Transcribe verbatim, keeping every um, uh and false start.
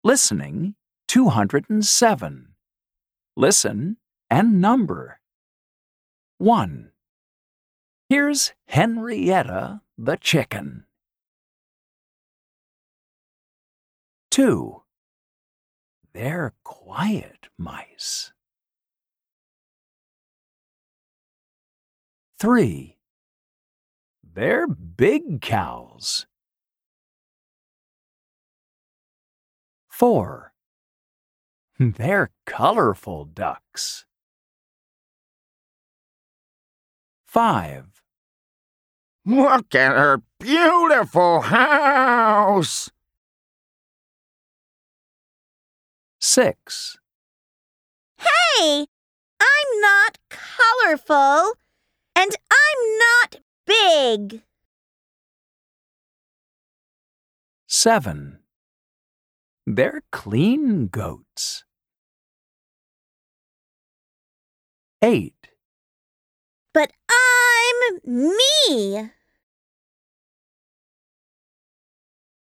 Listening two hundred seven. Listen and number. one. Here's Henrietta the chicken. two. They're quiet mice. three. They're big cows. four. They're colorful ducks. five. Look at her beautiful house! six. Hey, I'm not colorful, and I'm not big. seven. They're clean goats. eight. But I'm me.